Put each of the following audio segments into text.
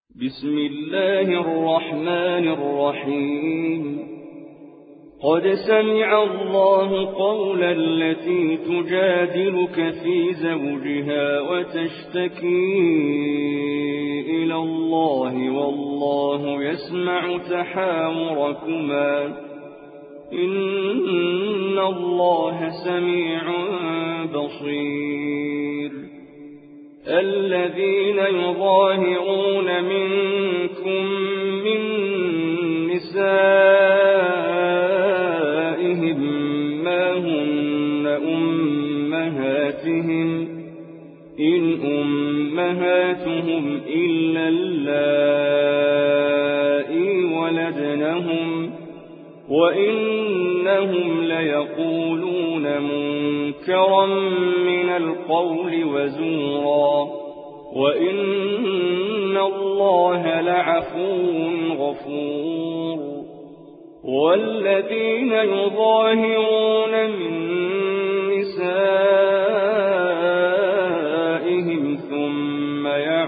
بسم الله الرحمن الرحيم قد سمع الله قول التي تجادلك في زوجها وتشتكي إلى الله والله يسمع تحاوركما إن الله سميع بصير الذين يظاهرون منكم من نسائهم ما هن أمهاتهم إن أمهاتهم إلا اللائي ولدنهم وإنهم ليقولون منكرا من القول وزورا وإن الله لعفو غفور والذين يظاهرون من نسائهم ثم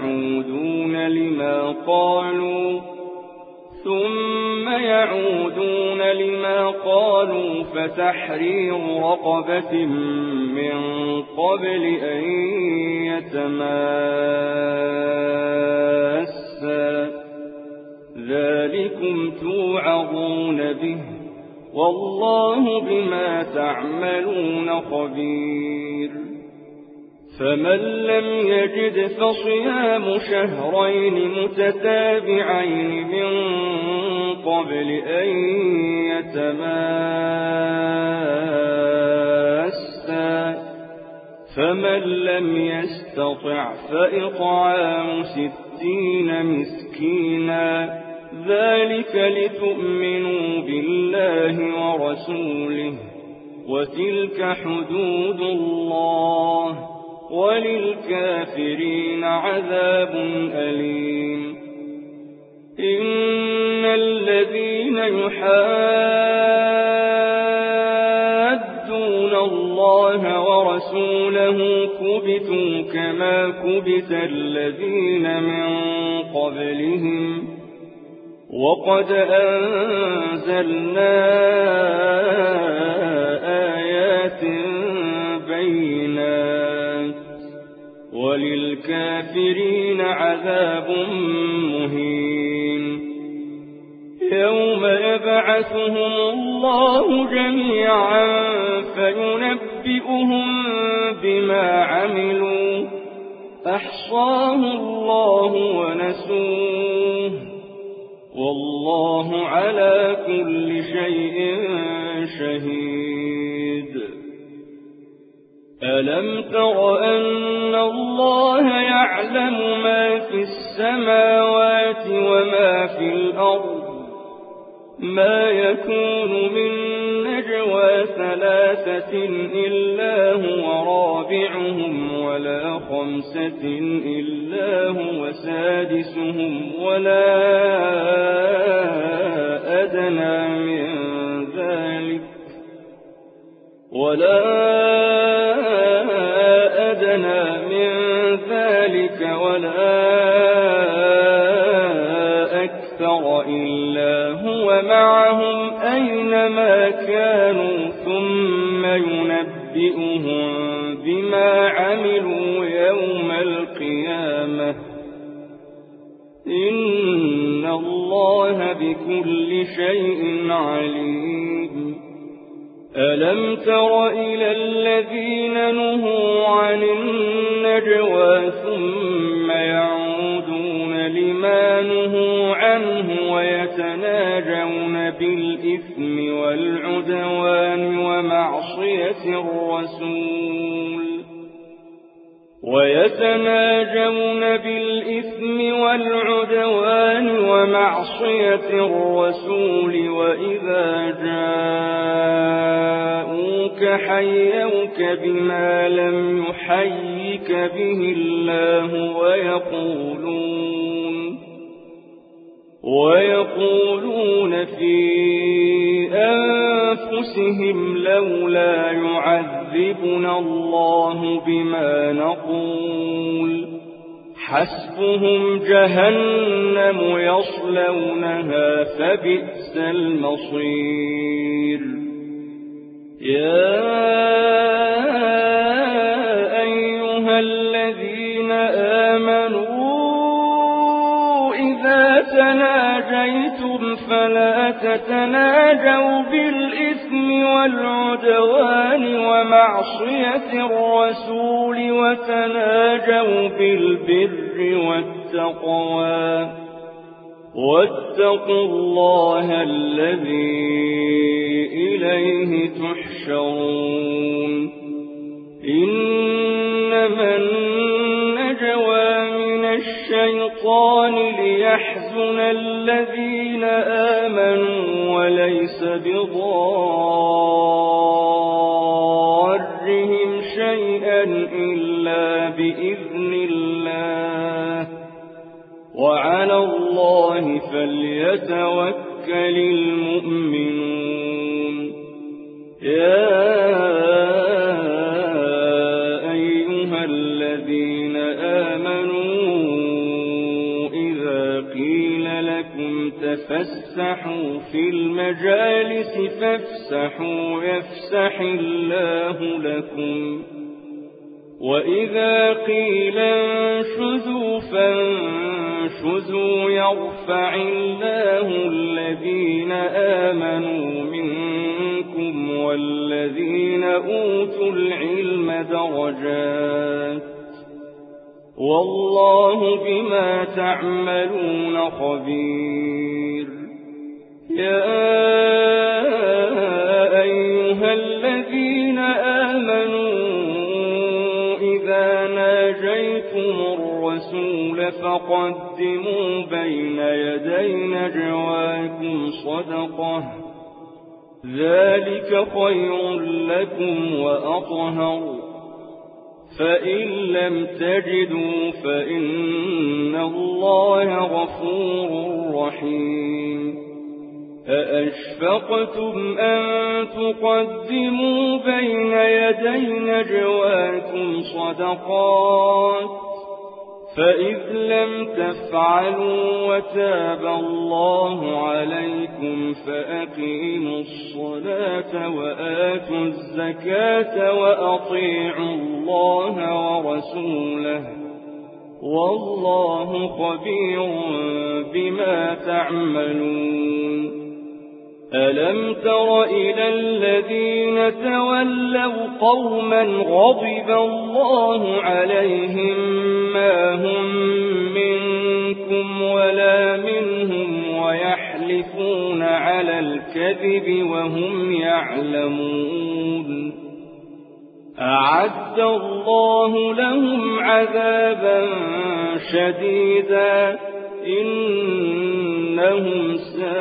يعودون لما قالوا فتحرير رقبة من قبل أن يتماسا ذلكم توعظون به والله بما تعملون خبير فمن لم يجد فصيام شهرين متتابعين من قبل أن يتماسا فمن لم يستطع فإطعام 60 مسكينا ذلك لتؤمنوا بالله ورسوله وتلك حدود الله وللكافرين عذاب أليم إن الذين يحادون الله ورسوله كبتوا كما كبت الذين من قبلهم وقد أنزلنا آيات بينات وللكافرين عذاب مهين يوم يبعثهم الله جميعا فينبئهم بما عملوا أحصاه الله ونسوه والله على كل شيء شهيد ألم تر أن الله يعلم ما في السماوات وما في الأرض ما يكون من نجوى 3 إلا هو رابعهم ولا 5 إلا هو سادسهم ولا أدنى من ذلك ولا أكثر إلا هو معهم أينما كانوا ثم ينبئهم بما عملوا يوم القيامة إن الله بكل شيء عليم ألم تر إلى الذين نهوا عن النجوى ثم يعودون لما نهوا عنه ويتناجون بالإثم والعدوان ومعصية الرسول وإذا جاءوك حيوك بما لم يحيك به الله ويقولون في أنفسهم لولا يعذبنا الله بما نقول حسبهم جهنم يصلونها فبئس المصير يا أيها الذين آمنوا إذا تناجيتم فلا تتناجوا بالإثم والعدوان ومعصية الرسول وتناجوا بالبر والتقوى واتقوا الله الذي إليه تحشرون إنما النجوى من الشيطان ليحزن الذين آمنوا وليس بضارهم شيئا إلا بإذن الله وعلى الله فليتوكل المؤمنون يا أيها الذين آمنوا إذا قيل لكم تفسحوا في المجالس فافسحوا يفسح الله لكم وإذا قيل انشزوا فانشزوا يرفع الله الذين آمنوا منكم والذين أوتوا العلم درجات والله بما تعملون خبير يا أيها الذين آمنوا إذا ناجيتم الرسول فقدموا بين يدي نجواكم صدقة ذلك خير لكم وأطهر فإن لم تجدوا فإن الله غفور رحيم أأشفقتم أن تقدموا بين يدي نجواكم صدقات فإذ لم تفعلوا وتاب الله عليكم فأقيموا الصلاة وآتوا الزكاة وأطيعوا الله ورسوله والله خبير بما تعملون ألم تر إلى الذين تولوا قوما غضب الله عليهم ما هم منكم ولا منهم ويحلفون على الكذب وهم يعلمون أعد الله لهم عذابا شديدا إنهم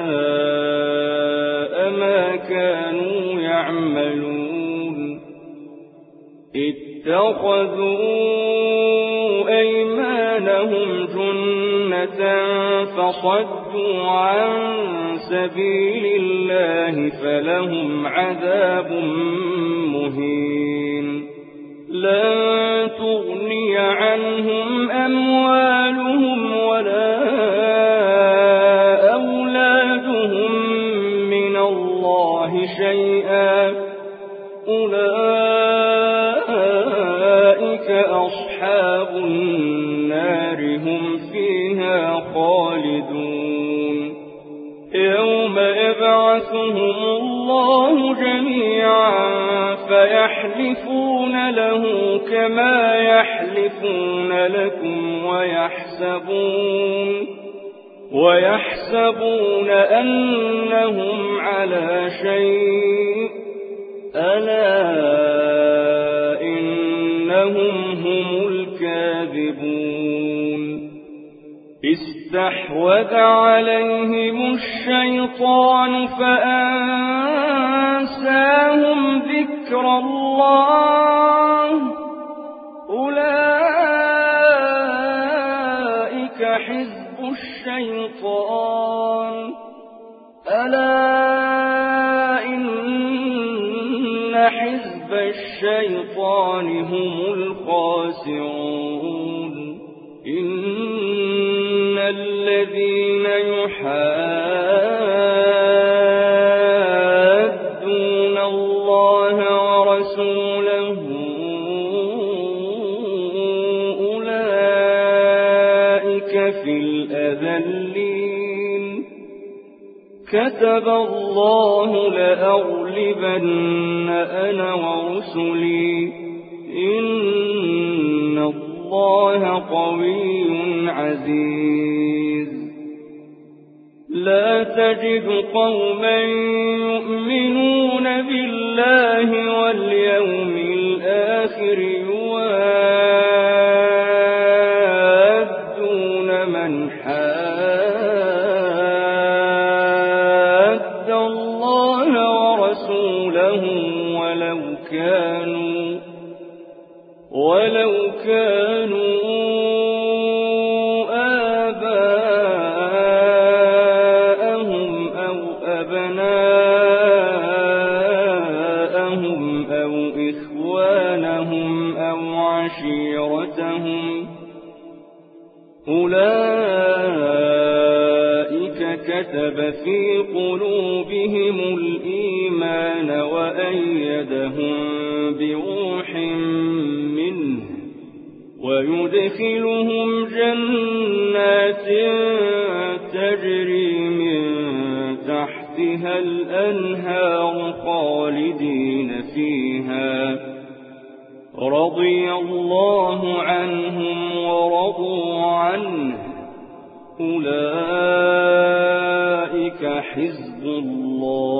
ساء ما كانوا يعملون اتخذوا أيمانهم جنة فصدوا عن سبيل الله فلهم عذاب مهين لن تغني عنهم أموالهم ولا أولادهم من الله شيئا أولئك أصحاب النار هم فيها خالدون يوم يبعثهم الله جميعا فيحلفون له كما يحلفون لكم ويحسبون أنهم على شيء ألا إنهم هم الكاذبون استحوذ عليهم الشيطان فأنساهم ذكر الله أولئك حزب الشيطان ألا إن حزب الشيطان هم الخاسرون الذين يحادون الله ورسوله أولئك في الأذلين كتب الله لأغلبن أنا ورسلي إن الله قوي عزيز لا تجد قوما يؤمنون بالله واليوم الآخر يوادون من حاد الله ورسوله ولو كانوا آباءهم أو أبناءهم أو إخوانهم أو عشيرتهم أولئك كتب في قلوبهم الإيمان وأيدهم بروح منه ويدخلهم جنات تجري من تحتها الأنهار خالدين فيها رضي الله عنهم ورضوا عنه أولئك حزب الله